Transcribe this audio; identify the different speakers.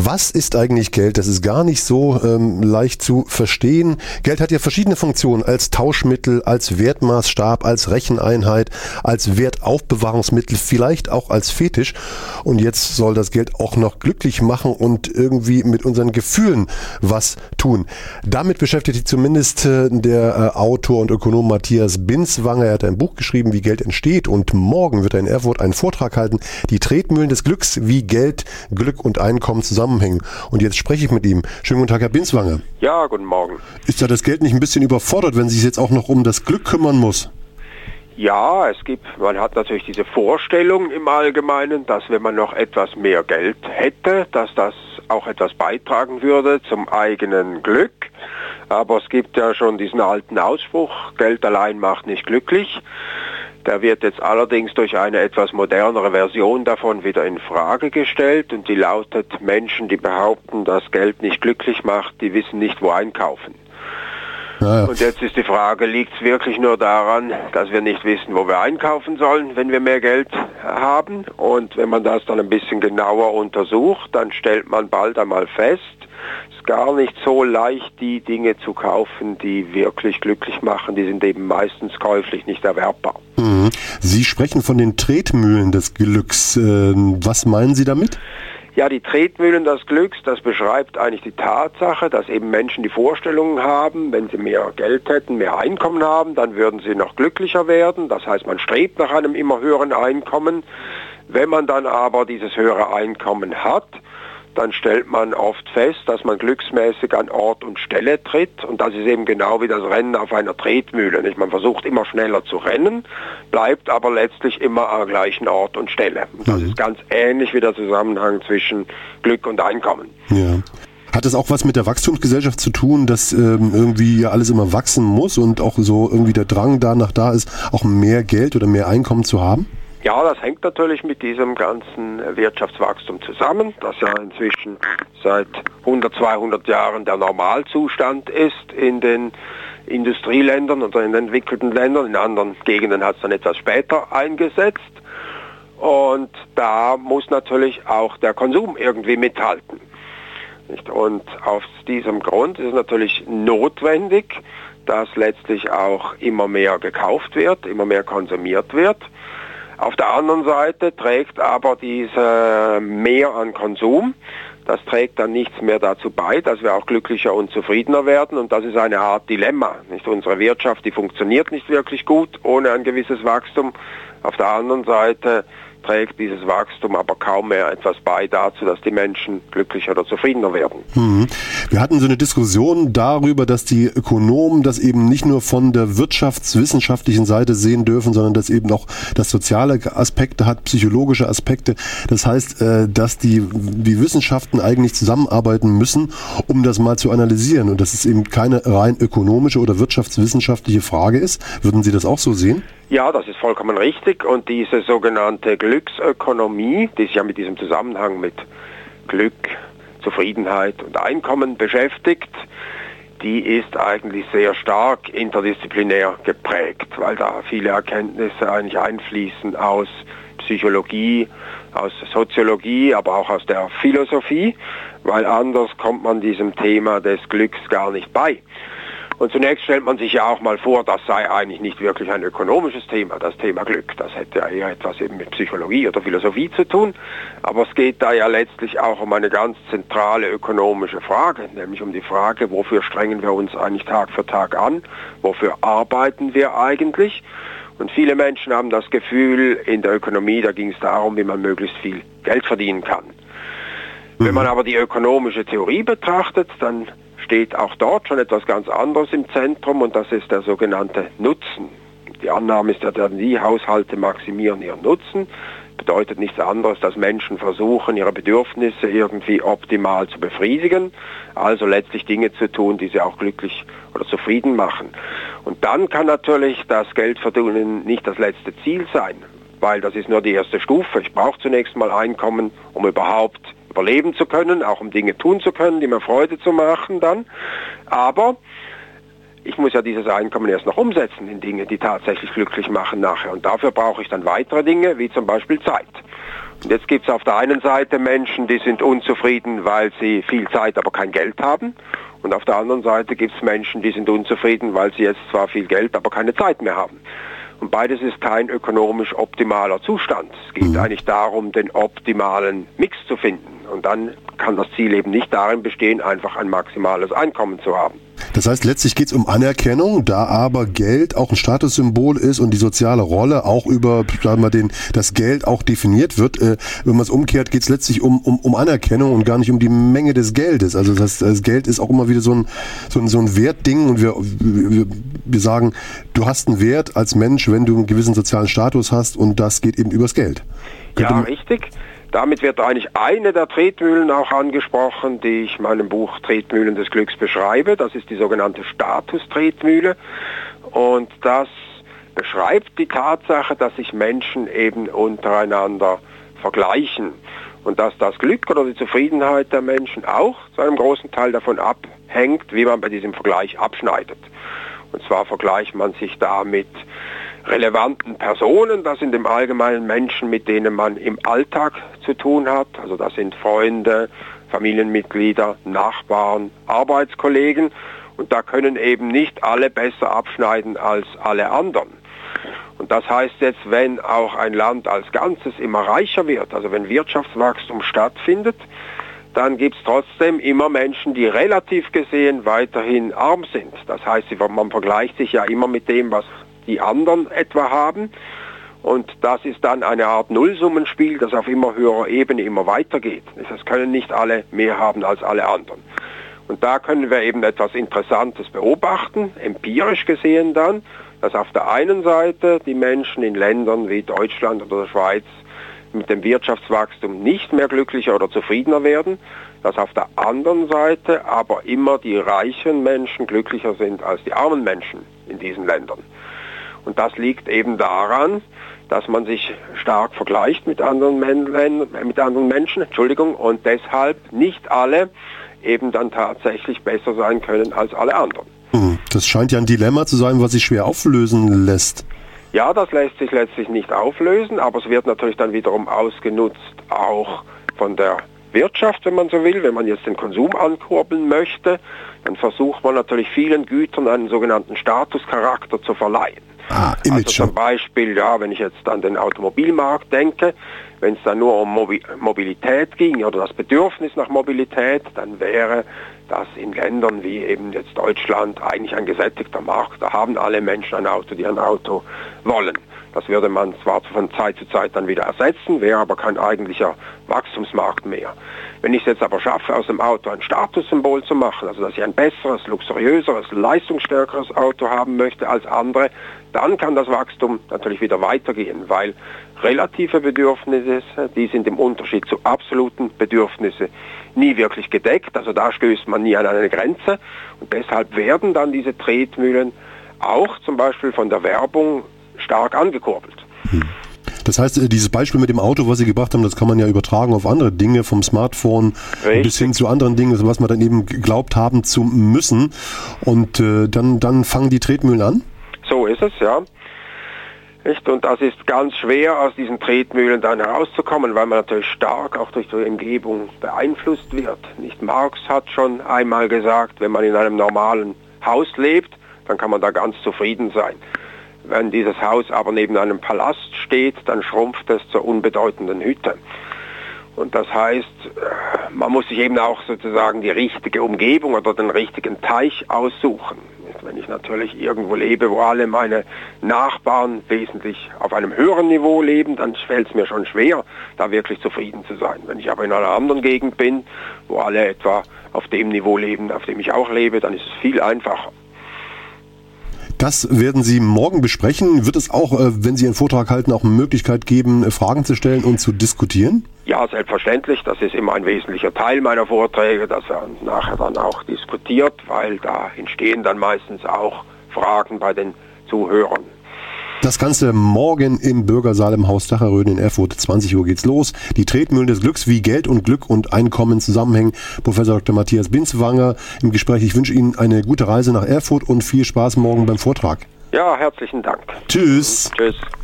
Speaker 1: Was ist eigentlich Geld? Das ist gar nicht so leicht zu verstehen. Geld hat ja verschiedene Funktionen als Tauschmittel, als Wertmaßstab, als Recheneinheit, als Wertaufbewahrungsmittel, vielleicht auch als Fetisch. Und jetzt soll das Geld auch noch glücklich machen und irgendwie mit unseren Gefühlen was tun. Damit beschäftigt sich zumindest der Autor und Ökonom Matthias Binswanger. Er hat ein Buch geschrieben, wie Geld entsteht, und morgen wird er in Erfurt einen Vortrag halten, die Tretmühlen des Glücks, wie Geld, Glück und Einkommen zusammenhängen. Und jetzt spreche ich mit ihm. Schönen guten Tag, Herr Binswanger.
Speaker 2: Ja, guten Morgen.
Speaker 1: Ist da das Geld nicht ein bisschen überfordert, wenn sich jetzt auch noch um das Glück kümmern muss?
Speaker 2: Ja, man hat natürlich diese Vorstellung im Allgemeinen, dass wenn man noch etwas mehr Geld hätte, dass das auch etwas beitragen würde zum eigenen Glück. Aber es gibt ja schon diesen alten Ausspruch, Geld allein macht nicht glücklich. Der wird jetzt allerdings durch eine etwas modernere Version davon wieder in Frage gestellt, und die lautet: Menschen, die behaupten, dass Geld nicht glücklich macht, die wissen nicht, wo einkaufen. Ja. Und jetzt ist die Frage, liegt es wirklich nur daran, dass wir nicht wissen, wo wir einkaufen sollen, wenn wir mehr Geld haben? Und wenn man das dann ein bisschen genauer untersucht, dann stellt man bald einmal fest, es ist gar nicht so leicht, die Dinge zu kaufen, die wirklich glücklich machen. Die sind eben meistens käuflich nicht erwerbbar.
Speaker 1: Mhm. Sie sprechen von den Tretmühlen des Glücks. Was meinen Sie damit?
Speaker 2: Ja, die Tretmühlen des Glücks, das beschreibt eigentlich die Tatsache, dass eben Menschen die Vorstellungen haben, wenn sie mehr Geld hätten, mehr Einkommen haben, dann würden sie noch glücklicher werden. Das heißt, man strebt nach einem immer höheren Einkommen. Wenn man dann aber dieses höhere Einkommen hat, dann stellt man oft fest, dass man glücksmäßig an Ort und Stelle tritt. Und das ist eben genau wie das Rennen auf einer Tretmühle. Nicht? Man versucht immer schneller zu rennen, bleibt aber letztlich immer am gleichen Ort und Stelle. Und das ist ganz ähnlich wie der Zusammenhang zwischen Glück und Einkommen.
Speaker 1: Ja. Hat das auch was mit der Wachstumsgesellschaft zu tun, dass irgendwie alles immer wachsen muss und auch so irgendwie der Drang danach da ist, auch mehr Geld oder mehr Einkommen zu haben?
Speaker 2: Ja, das hängt natürlich mit diesem ganzen Wirtschaftswachstum zusammen, das ja inzwischen seit 100, 200 Jahren der Normalzustand ist in den Industrieländern oder in den entwickelten Ländern. In anderen Gegenden hat es dann etwas später eingesetzt. Und da muss natürlich auch der Konsum irgendwie mithalten. Und aus diesem Grund ist es natürlich notwendig, dass letztlich auch immer mehr gekauft wird, immer mehr konsumiert wird. Auf der anderen Seite trägt aber diese Mehr an Konsum, das trägt dann nichts mehr dazu bei, dass wir auch glücklicher und zufriedener werden, und das ist eine Art Dilemma. Nicht? Unsere Wirtschaft, die funktioniert nicht wirklich gut ohne ein gewisses Wachstum. Auf der anderen Seite trägt dieses Wachstum aber kaum mehr etwas bei dazu, dass die Menschen glücklicher oder zufriedener werden.
Speaker 1: Wir hatten so eine Diskussion darüber, dass die Ökonomen das eben nicht nur von der wirtschaftswissenschaftlichen Seite sehen dürfen, sondern dass eben auch das soziale Aspekte hat, psychologische Aspekte. Das heißt, dass die Wissenschaften eigentlich zusammenarbeiten müssen, um das mal zu analysieren, und dass es eben keine rein ökonomische oder wirtschaftswissenschaftliche Frage ist. Würden Sie das auch so sehen?
Speaker 2: Ja, das ist vollkommen richtig, und diese sogenannte Glücksökonomie, die sich ja mit diesem Zusammenhang mit Glück, Zufriedenheit und Einkommen beschäftigt, die ist eigentlich sehr stark interdisziplinär geprägt, weil da viele Erkenntnisse eigentlich einfließen aus Psychologie, aus Soziologie, aber auch aus der Philosophie, weil anders kommt man diesem Thema des Glücks gar nicht bei. Und zunächst stellt man sich ja auch mal vor, das sei eigentlich nicht wirklich ein ökonomisches Thema, das Thema Glück. Das hätte ja eher etwas eben mit Psychologie oder Philosophie zu tun. Aber es geht da ja letztlich auch um eine ganz zentrale ökonomische Frage, nämlich um die Frage, wofür strengen wir uns eigentlich Tag für Tag an, wofür arbeiten wir eigentlich? Und viele Menschen haben das Gefühl, in der Ökonomie, da ging es darum, wie man möglichst viel Geld verdienen kann. Wenn man aber die ökonomische Theorie betrachtet, dann steht auch dort schon etwas ganz anderes im Zentrum, und das ist der sogenannte Nutzen. Die Annahme ist ja, die Haushalte maximieren ihren Nutzen. Bedeutet nichts anderes, dass Menschen versuchen, ihre Bedürfnisse irgendwie optimal zu befriedigen, also letztlich Dinge zu tun, die sie auch glücklich oder zufrieden machen. Und dann kann natürlich das Geldverdienen nicht das letzte Ziel sein, weil das ist nur die erste Stufe. Ich brauche zunächst mal Einkommen, um überhaupt überleben zu können, auch um Dinge tun zu können, die mir Freude zu machen dann. Aber ich muss ja dieses Einkommen erst noch umsetzen in Dinge, die tatsächlich glücklich machen nachher. Und dafür brauche ich dann weitere Dinge, wie zum Beispiel Zeit. Und jetzt gibt es auf der einen Seite Menschen, die sind unzufrieden, weil sie viel Zeit, aber kein Geld haben. Und auf der anderen Seite gibt es Menschen, die sind unzufrieden, weil sie jetzt zwar viel Geld, aber keine Zeit mehr haben. Und beides ist kein ökonomisch optimaler Zustand. Es geht eigentlich darum, den optimalen Mix zu finden. Und dann kann das Ziel eben nicht darin bestehen, einfach ein maximales Einkommen zu haben.
Speaker 1: Das heißt, letztlich geht es um Anerkennung, da aber Geld auch ein Statussymbol ist und die soziale Rolle auch über, sagen wir, das Geld auch definiert wird. Wenn man es umkehrt, geht es letztlich um Anerkennung und gar nicht um die Menge des Geldes. Also das Geld ist auch immer wieder so ein Wertding und wir sagen, du hast einen Wert als Mensch, wenn du einen gewissen sozialen Status hast und das geht eben übers Geld.
Speaker 2: Ja, richtig. Damit wird eigentlich eine der Tretmühlen auch angesprochen, die ich in meinem Buch Tretmühlen des Glücks beschreibe. Das ist die sogenannte Status-Tretmühle. Und das beschreibt die Tatsache, dass sich Menschen eben untereinander vergleichen. Und dass das Glück oder die Zufriedenheit der Menschen auch zu einem großen Teil davon abhängt, wie man bei diesem Vergleich abschneidet. Und zwar vergleicht man sich da mit relevanten Personen, das sind im Allgemeinen Menschen, mit denen man im Alltag zu tun hat. Also das sind Freunde, Familienmitglieder, Nachbarn, Arbeitskollegen. Und da können eben nicht alle besser abschneiden als alle anderen. Und das heißt jetzt, wenn auch ein Land als Ganzes immer reicher wird, also wenn Wirtschaftswachstum stattfindet, dann gibt es trotzdem immer Menschen, die relativ gesehen weiterhin arm sind. Das heißt, man vergleicht sich ja immer mit dem, was die anderen etwa haben. Und das ist dann eine Art Nullsummenspiel, das auf immer höherer Ebene immer weitergeht. Es können nicht alle mehr haben als alle anderen. Und da können wir eben etwas Interessantes beobachten, empirisch gesehen dann, dass auf der einen Seite die Menschen in Ländern wie Deutschland oder der Schweiz mit dem Wirtschaftswachstum nicht mehr glücklicher oder zufriedener werden, dass auf der anderen Seite aber immer die reichen Menschen glücklicher sind als die armen Menschen in diesen Ländern. Und das liegt eben daran, dass man sich stark vergleicht mit anderen Menschen, und deshalb nicht alle eben dann tatsächlich besser sein können als alle anderen.
Speaker 1: Das scheint ja ein Dilemma zu sein, was sich schwer auflösen lässt.
Speaker 2: Ja, das lässt sich letztlich nicht auflösen, aber es wird natürlich dann wiederum ausgenutzt, auch von der Wirtschaft, wenn man so will. Wenn man jetzt den Konsum ankurbeln möchte, dann versucht man natürlich vielen Gütern einen sogenannten Statuscharakter zu verleihen.
Speaker 1: Image.
Speaker 2: Also zum Beispiel, ja, wenn ich jetzt an den Automobilmarkt denke, wenn es dann nur um Mobilität ging oder das Bedürfnis nach Mobilität, dann wäre das in Ländern wie eben jetzt Deutschland eigentlich ein gesättigter Markt. Da haben alle Menschen ein Auto, die ein Auto wollen. Das würde man zwar von Zeit zu Zeit dann wieder ersetzen, wäre aber kein eigentlicher Wachstumsmarkt mehr. Wenn ich es jetzt aber schaffe, aus dem Auto ein Statussymbol zu machen, also dass ich ein besseres, luxuriöseres, leistungsstärkeres Auto haben möchte als andere, dann kann das Wachstum natürlich wieder weitergehen, weil relative Bedürfnisse, die sind im Unterschied zu absoluten Bedürfnissen nie wirklich gedeckt. Also da stößt man nie an eine Grenze. Und deshalb werden dann diese Tretmühlen auch zum Beispiel von der Werbung stark angekurbelt.
Speaker 1: Das heißt, dieses Beispiel mit dem Auto, was Sie gebracht haben, das kann man ja übertragen auf andere Dinge, vom Smartphone bis hin zu anderen Dingen, was man dann eben geglaubt haben zu müssen. Und dann fangen die Tretmühlen an?
Speaker 2: So ist es, ja. Und das ist ganz schwer, aus diesen Tretmühlen dann herauszukommen, weil man natürlich stark auch durch die Umgebung beeinflusst wird. Nicht Marx hat schon einmal gesagt, wenn man in einem normalen Haus lebt, dann kann man da ganz zufrieden sein. Wenn dieses Haus aber neben einem Palast steht, dann schrumpft es zur unbedeutenden Hütte. Und das heißt, man muss sich eben auch sozusagen die richtige Umgebung oder den richtigen Teich aussuchen. Wenn ich natürlich irgendwo lebe, wo alle meine Nachbarn wesentlich auf einem höheren Niveau leben, dann fällt es mir schon schwer, da wirklich zufrieden zu sein. Wenn ich aber in einer anderen Gegend bin, wo alle etwa auf dem Niveau leben, auf dem ich auch lebe, dann ist es viel einfacher.
Speaker 1: Das werden Sie morgen besprechen. Wird es auch, wenn Sie einen Vortrag halten, auch eine Möglichkeit geben, Fragen zu stellen und zu diskutieren?
Speaker 2: Ja, selbstverständlich. Das ist immer ein wesentlicher Teil meiner Vorträge, dass er nachher dann auch diskutiert, weil da entstehen dann meistens auch Fragen bei den Zuhörern.
Speaker 1: Das Ganze morgen im Bürgersaal im Haus Dacheröden in Erfurt. 20 Uhr geht's los. Die Tretmühlen des Glücks, wie Geld und Glück und Einkommen zusammenhängen. Professor Dr. Matthias Binswanger im Gespräch. Ich wünsche Ihnen eine gute Reise nach Erfurt und viel Spaß morgen beim Vortrag.
Speaker 2: Ja, herzlichen Dank.
Speaker 1: Tschüss.
Speaker 2: Tschüss.